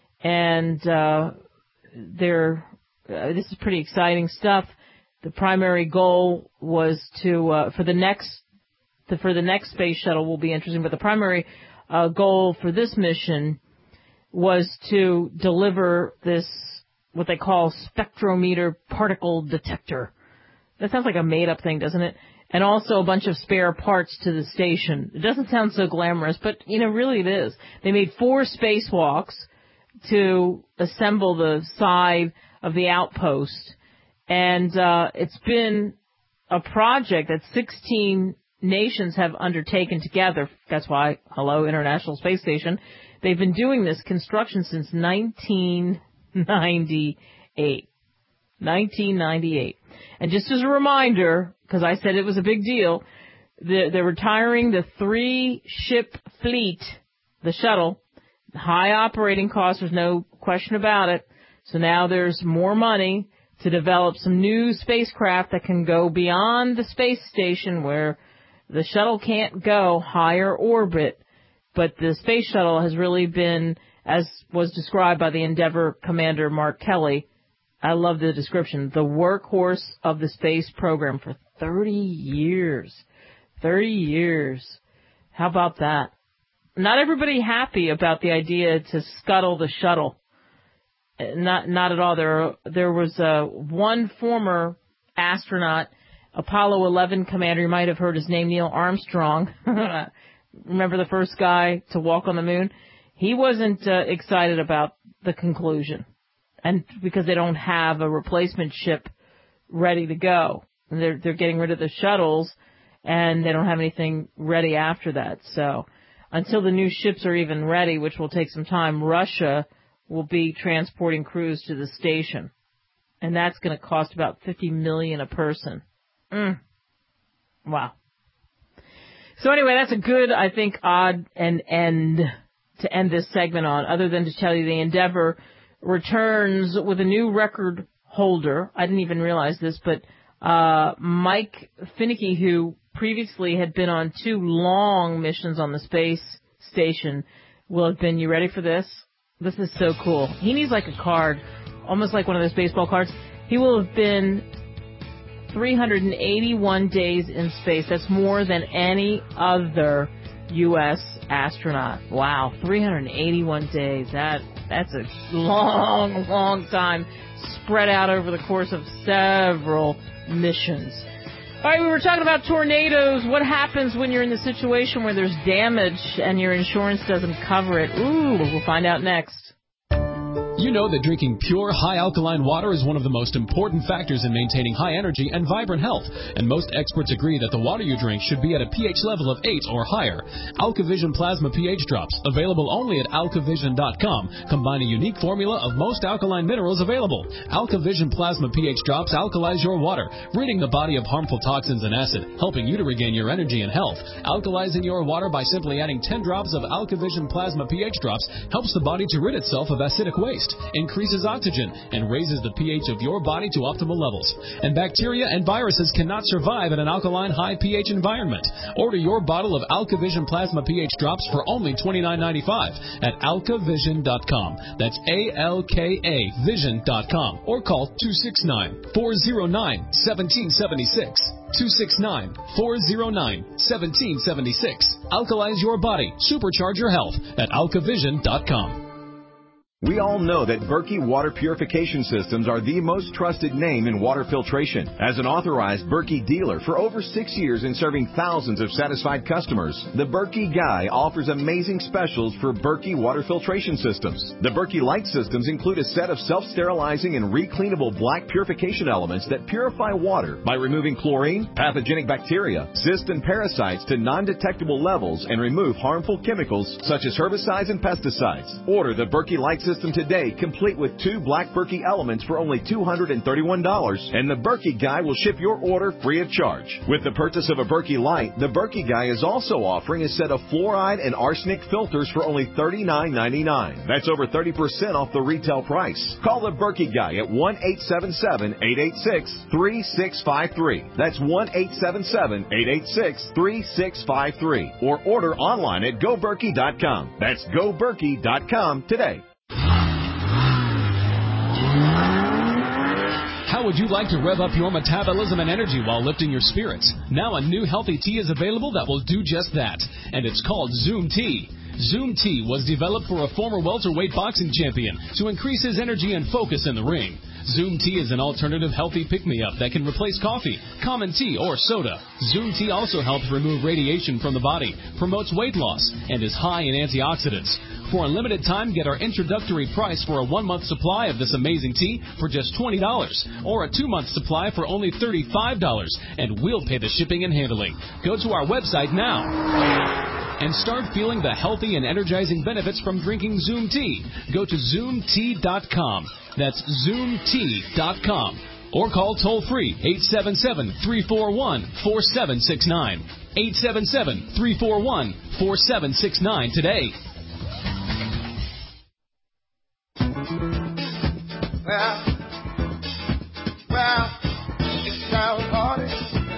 and uh, they're, uh, this is pretty exciting stuff. The primary goal was to, uh, for the next, the, for the next space shuttle will be interesting, but the primary uh, goal for this mission was to deliver this, what they call spectrometer particle detector. That sounds like a made-up thing, doesn't it? And also a bunch of spare parts to the station. It doesn't sound so glamorous, but, you know, really it is. They made four spacewalks to assemble the side of the outpost, and uh, it's been a project that sixteen nations have undertaken together. That's why, hello, International Space Station. They've been doing this construction since nineteen ninety-eight. nineteen ninety-eight. And just as a reminder, because I said it was a big deal, they're, they're retiring the three-ship fleet, the shuttle. High operating costs, there's no question about it. So now there's more money to develop some new spacecraft that can go beyond the space station where the shuttle can't go, higher orbit. But the space shuttle has really been, as was described by the Endeavour commander Mark Kelly, I love the description, the workhorse of the space program for thirty years. thirty years. How about that? Not everybody happy about the idea to scuttle the shuttle. Not, not at all. There, there was uh, one former astronaut, Apollo eleven commander. You might have heard his name, Neil Armstrong. Remember the first guy to walk on the moon? He wasn't uh, excited about the conclusion, and because they don't have a replacement ship ready to go. They're they're getting rid of the shuttles, and they don't have anything ready after that. So until the new ships are even ready, which will take some time, Russia will be transporting crews to the station, and that's going to cost about fifty million dollars a person. Mm. Wow. So anyway, that's a good, I think, odd and end to end this segment on, other than to tell you the Endeavour returns with a new record holder. I didn't even realize this, but uh Mike Finney, who previously had been on two long missions on the space station, will have been, you ready for this? This is so cool. He needs like a card, almost like one of those baseball cards. He will have been three hundred eighty-one days in space. That's more than any other U S astronaut. Wow, three hundred eighty-one days. That that's a long, long time spread out over the course of several missions. All right, we were talking about tornadoes. What happens when you're in the situation where there's damage and your insurance doesn't cover it? Ooh, we'll find out next. You know that drinking pure, high alkaline water is one of the most important factors in maintaining high energy and vibrant health, and most experts agree that the water you drink should be at a pH level of eight or higher. AlkaVision Plasma pH Drops, available only at alkavision dot com, combine a unique formula of most alkaline minerals available. AlkaVision Plasma pH Drops alkalize your water, ridding the body of harmful toxins and acid, helping you to regain your energy and health. Alkalizing your water by simply adding ten drops of AlkaVision Plasma pH Drops helps the body to rid itself of acidic waste, increases oxygen, and raises the pH of your body to optimal levels. And bacteria and viruses cannot survive in an alkaline high pH environment. Order your bottle of AlkaVision Plasma pH Drops for only twenty-nine ninety-five at alkavision dot com. That's A L K A vision dot com. Or call two six nine, four zero nine, one seven seven six. two six nine, four zero nine, one seven seven six. Alkalize your body. Supercharge your health at alkavision dot com. We all know that Berkey Water Purification Systems are the most trusted name in water filtration. As an authorized Berkey dealer for over six years and serving thousands of satisfied customers, the Berkey Guy offers amazing specials for Berkey Water Filtration Systems. The Berkey Light Systems include a set of self-sterilizing and recleanable black purification elements that purify water by removing chlorine, pathogenic bacteria, cysts, and parasites to non-detectable levels and remove harmful chemicals such as herbicides and pesticides. Order the Berkey Light System today, complete with two black Berkey elements for only two hundred thirty-one dollars, and the Berkey Guy will ship your order free of charge. With the purchase of a Berkey Light, the Berkey Guy is also offering a set of fluoride and arsenic filters for only thirty-nine ninety-nine. That's over thirty percent off the retail price. Call the Berkey Guy at one eight seven seven, eight eight six, three six five three. That's one eight seven seven, eight eight six, three six five three. Or order online at go berkey dot com. That's go berkey dot com today. How would you like to rev up your metabolism and energy while lifting your spirits? Now a new healthy tea is available that will do just that, and it's called Zoom Tea. Zoom Tea was developed for a former welterweight boxing champion to increase his energy and focus in the ring. Zoom Tea is an alternative healthy pick-me-up that can replace coffee, common tea, or soda. Zoom Tea also helps remove radiation from the body, promotes weight loss, and is high in antioxidants. For a limited time, get our introductory price for a one-month supply of this amazing tea for just twenty dollars, or a two-month supply for only thirty-five dollars, and we'll pay the shipping and handling. Go to our website now and start feeling the healthy and energizing benefits from drinking Zoom Tea. Go to zoom tea dot com. That's zoom tea dot com. Or call toll-free eight seven seven, three four one, four seven six nine. eight seven seven, three four one, four seven six nine today. Well, well, it sounds hard.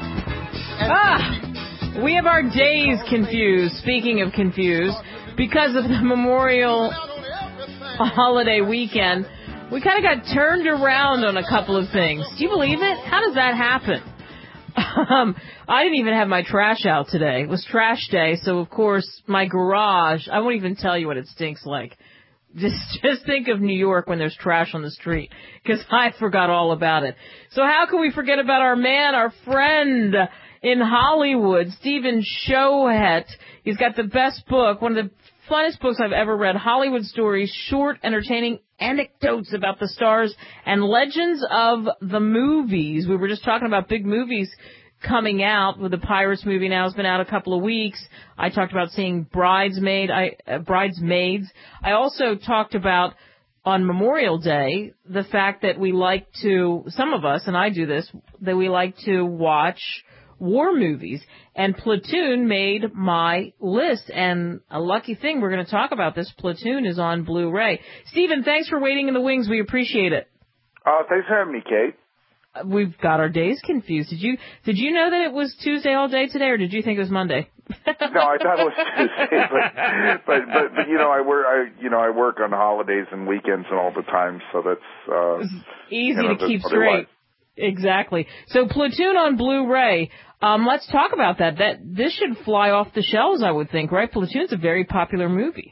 Ah, we have our days confused, speaking of confused, because of the Memorial holiday weekend. We kind of got turned around on a couple of things. Do you believe it? How does that happen? Um, I didn't even have my trash out today. It was trash day, so of course my garage, I won't even tell you what it stinks like. Just just think of New York when there's trash on the street, because I forgot all about it. So how can we forget about our man, our friend in Hollywood, Stephen Shohet? He's got the best book, one of the funnest books I've ever read, Hollywood Stories, short, entertaining anecdotes about the stars and legends of the movies. We were just talking about big movies coming out with the Pirates movie now. It's been out a couple of weeks. I talked about seeing Bridesmaid, I, uh, Bridesmaids. I also talked about on Memorial Day the fact that we like to, some of us, and I do this, that we like to watch war movies. And Platoon made my list. And a lucky thing, we're going to talk about this. Platoon is on Blu-ray. Stephen, thanks for waiting in the wings. We appreciate it. Oh, thanks for having me, Kate. We've got our days confused. Did you did you know that it was Tuesday all day today, or did you think it was Monday? No, I thought it was Tuesday, but, but but but you know I work I you know I work on holidays and weekends and all the time, so that's uh, it's easy you know, to keep straight. Exactly. So Platoon on Blu-ray. Um, let's talk about that. That this should fly off the shelves, I would think, right? Platoon's a very popular movie.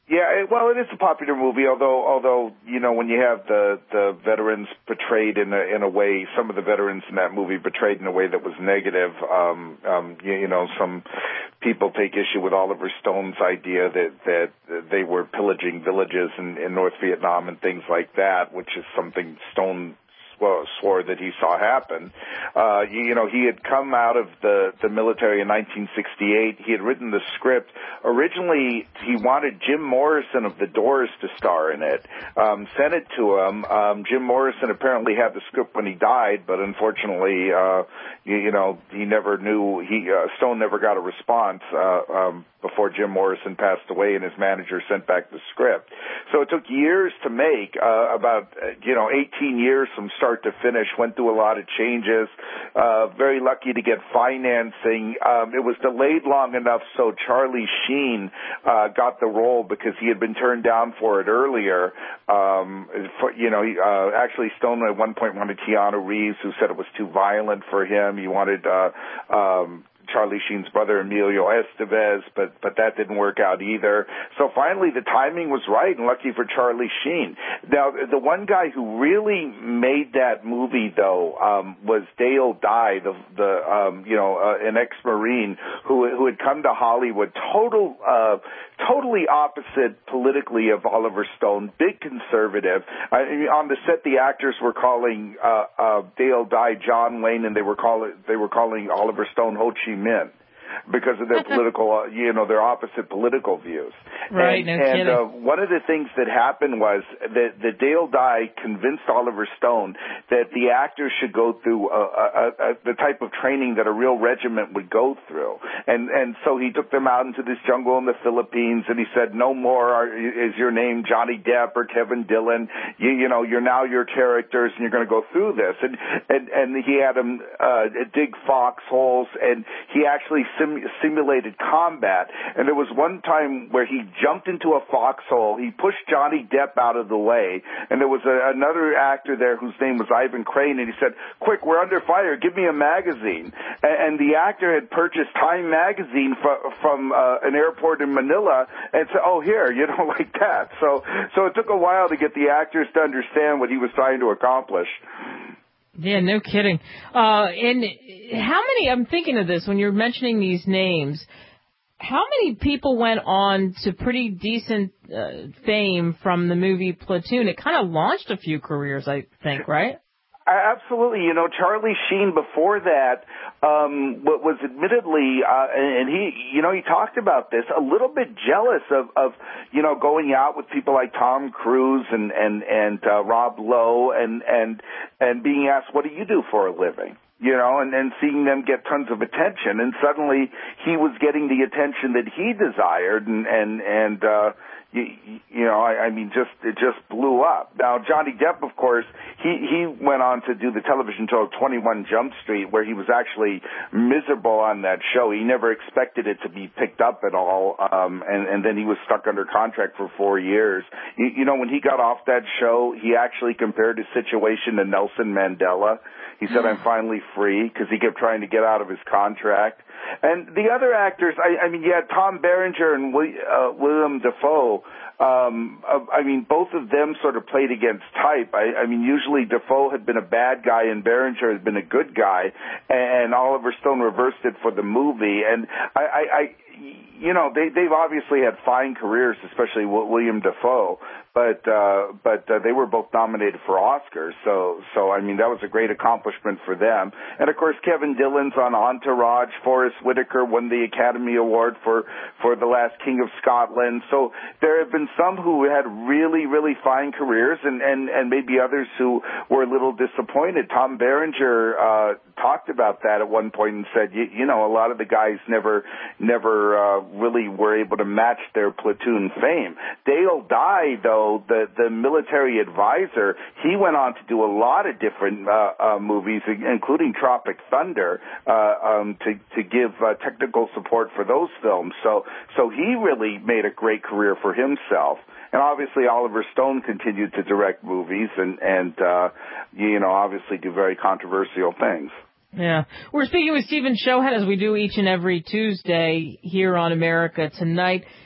Yeah, it, well, it is a popular movie. Although, although you know, when you have the the veterans portrayed in a in a way, some of the veterans in that movie portrayed in a way that was negative. Um, um, you, you know, some people take issue with Oliver Stone's idea that that they were pillaging villages in, in North Vietnam and things like that, which is something Stone Well, swore that he saw happen. Uh, you, you know, he had come out of the, the military in nineteen sixty-eight. He had written the script. Originally, he wanted Jim Morrison of The Doors to star in it. Um, sent it to him. Um, Jim Morrison apparently had the script when he died, but unfortunately, uh, you, you know, he never knew. He uh, Stone never got a response uh, um, before Jim Morrison passed away, and his manager sent back the script. So it took years to make, uh, about uh, you know, eighteen years from start to finish. Went through a lot of changes. Uh, very lucky to get financing. Um, it was delayed long enough so Charlie Sheen uh, got the role because he had been turned down for it earlier. Um, for, you know, he, uh, actually Stone at one point wanted Keanu Reeves, who said it was too violent for him. He wanted uh, um, Charlie Sheen's brother, Emilio Estevez, but but that didn't work out either. So finally, the timing was right, and lucky for Charlie Sheen. Now, the one guy who really made that movie, though, um, was Dale Dye, the the um, you know uh, an ex-Marine who who had come to Hollywood, total uh, totally opposite politically of Oliver Stone, big conservative. I mean, on the set, the actors were calling uh, uh, Dale Dye John Wayne, and they were calling they were calling Oliver Stone Ho Chi Minh, because of their political, uh, you know, their opposite political views. Right, and, no and kidding. uh, one of the things that happened was that, that Dale Dye convinced Oliver Stone that the actors should go through a, a, a, the type of training that a real regiment would go through. And and so he took them out into this jungle in the Philippines, and he said, no more are, is your name Johnny Depp or Kevin Dillon. You, you know, you're now your characters, and you're going to go through this. And, and, and he had them uh, dig foxholes, and he actually sim- simulated combat. And there was one time where he jumped into a foxhole. He pushed Johnny Depp out of the way, and there was a, another actor there whose name was Ivan Crane, and he said, quick, we're under fire, give me a magazine. And, and the actor had purchased Time magazine fr- from uh, an airport in Manila, and said, oh, here, you don't like that. So, so it took a while to get the actors to understand what he was trying to accomplish. Yeah, no kidding. Uh, and how many, I'm thinking of this when you're mentioning these names, how many people went on to pretty decent uh, fame from the movie Platoon? It kind of launched a few careers, I think, right? Absolutely. You know, Charlie Sheen before that um, was admittedly, uh, and he, you know, he talked about this, a little bit jealous of, of you know, going out with people like Tom Cruise and and and uh, Rob Lowe, and and and being asked, "What do you do for a living?" You know, and then seeing them get tons of attention, and suddenly he was getting the attention that he desired, and and and. Uh, You, you know, I, I mean, just it just blew up. Now, Johnny Depp, of course, he he went on to do the television show twenty-one Jump Street, where he was actually miserable on that show. He never expected it to be picked up at all, um, and and then he was stuck under contract for four years. You, you know, when he got off that show, he actually compared his situation to Nelson Mandela. He said, "I'm finally free," because he kept trying to get out of his contract. And the other actors, I, I mean, you had Tom Berenger and William, uh, William Dafoe. Um, uh, I mean, both of them sort of played against type. I, I mean, usually Dafoe had been a bad guy and Berenger had been a good guy, and Oliver Stone reversed it for the movie. And I, I, I you know, they, they've obviously had fine careers, especially William Dafoe. But uh, but uh, they were both nominated for Oscars, so so I mean that was a great accomplishment for them. And of course Kevin Dillon's on Entourage. Forrest Whitaker won the Academy Award for for The Last King of Scotland. So there have been some who had really really fine careers, and and and maybe others who were a little disappointed. Tom Berenger uh, talked about that at one point and said, you, you know, a lot of the guys never never uh, really were able to match their Platoon fame. Dale Dye, though, the the military advisor, he went on to do a lot of different uh, uh, movies, including Tropic Thunder, uh, um, to to give uh, technical support for those films. So so he really made a great career for himself. And obviously Oliver Stone continued to direct movies and and uh, you know obviously do very controversial things. Yeah. We're speaking with Stephen Shohat, as we do each and every Tuesday here on America Tonight.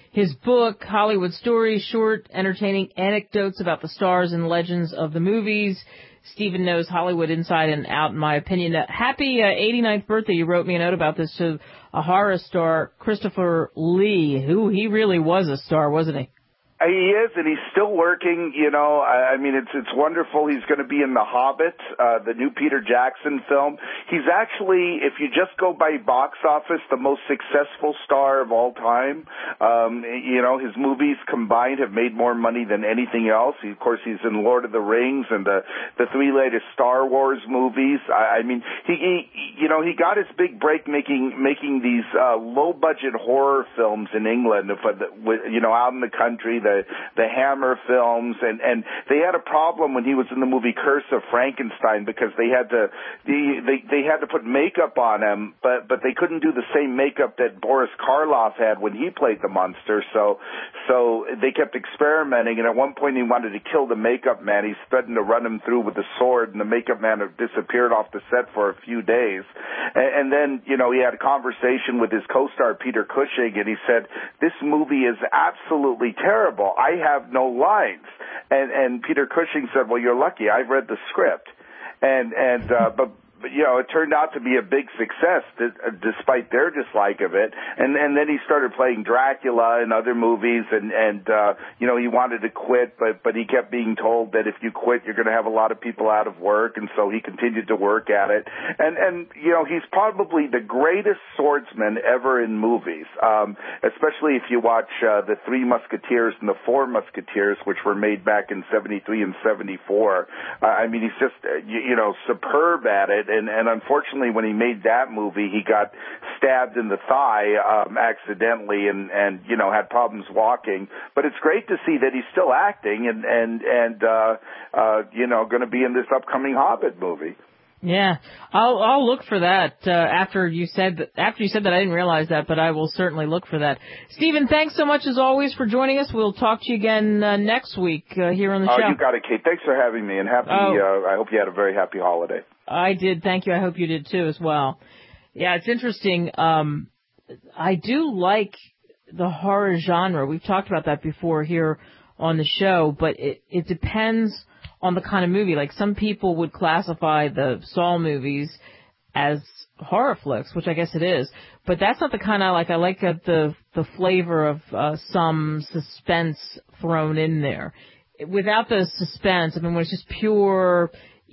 his book, Hollywood Stories, short, entertaining anecdotes about the stars and legends of the movies. Stephen knows Hollywood inside and out, in my opinion. Uh, happy uh, eighty-ninth birthday. You wrote me a note about this to a horror star, Christopher Lee, who he really was a star, wasn't he? He is, and he's still working. You know, I, I mean, it's it's wonderful. He's going to be in The Hobbit, uh, the new Peter Jackson film. He's actually, if you just go by box office, the most successful star of all time. Um, you know, his movies combined have made more money than anything else. He, of course, he's in Lord of the Rings and the the three latest Star Wars movies. I, I mean, he, he, you know, he got his big break making making these uh, low budget horror films in England, if, you know, out in the country. The, the Hammer films, and, and they had a problem when he was in the movie Curse of Frankenstein because they had to the, they they had to put makeup on him, but but they couldn't do the same makeup that Boris Karloff had when he played the monster. So so they kept experimenting, and at one point he wanted to kill the makeup man. He threatened to run him through with a sword, and the makeup man had disappeared off the set for a few days. And, and then you know he had a conversation with his co-star Peter Cushing, and he said, "This movie is absolutely terrible. I have no lines." And and Peter Cushing said, "Well, you're lucky. I've read the script." And and uh, but. But, you know, it turned out to be a big success despite their dislike of it. And, and then he started playing Dracula and other movies, and, and uh, you know, he wanted to quit, but, but he kept being told that if you quit, you're going to have a lot of people out of work, and so he continued to work at it. And, and you know, he's probably the greatest swordsman ever in movies, um, especially if you watch uh, The Three Musketeers and The Four Musketeers, which were made back in seventy-three and seventy-four. Uh, I mean, he's just, uh, you, you know, superb at it. And, and unfortunately, when he made that movie, he got stabbed in the thigh um, accidentally, and, and you know had problems walking. But it's great to see that he's still acting, and and and uh, uh, you know going to be in this upcoming Hobbit movie. Yeah, I'll I'll look for that uh, after you said that. After you said that, I didn't realize that, but I will certainly look for that. Stephen, thanks so much as always for joining us. We'll talk to you again uh, next week uh, here on the oh, show. Oh, you got it, Kate. Thanks for having me, and happy. Oh. Uh, I hope you had a very happy holiday. I did. Thank you. I hope you did too as well. Yeah, it's interesting. Um, I do like the horror genre. We've talked about that before here on the show, but it, it depends on the kind of movie. Like some people would classify the Saw movies as horror flicks, which I guess it is, but that's not the kind I like. I like uh, the the flavor of uh, some suspense thrown in there. Without the suspense, I mean, when it's just pure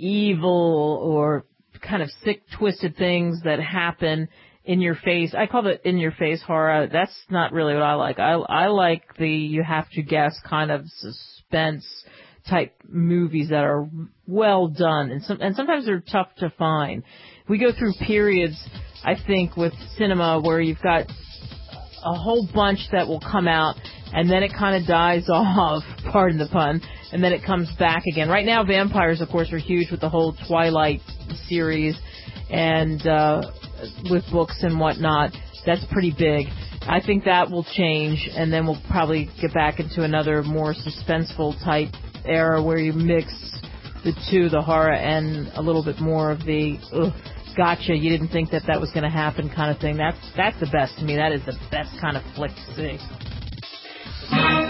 evil or kind of sick, twisted things that happen in your face. I call it in your face horror. That's not really what I like. I, I like the you have to guess kind of suspense type movies that are well done, and some, and sometimes they're tough to find. We go through periods, I think, with cinema where you've got a whole bunch that will come out, and then it kind of dies off, pardon the pun, and then it comes back again. Right now, vampires, of course, are huge with the whole Twilight series, and uh, with books and whatnot. That's pretty big. I think that will change, and then we'll probably get back into another more suspenseful type era where you mix the two, the horror and a little bit more of the ugh, gotcha, you didn't think that that was going to happen kind of thing. That's that's the best to me. That is the best kind of flick to see.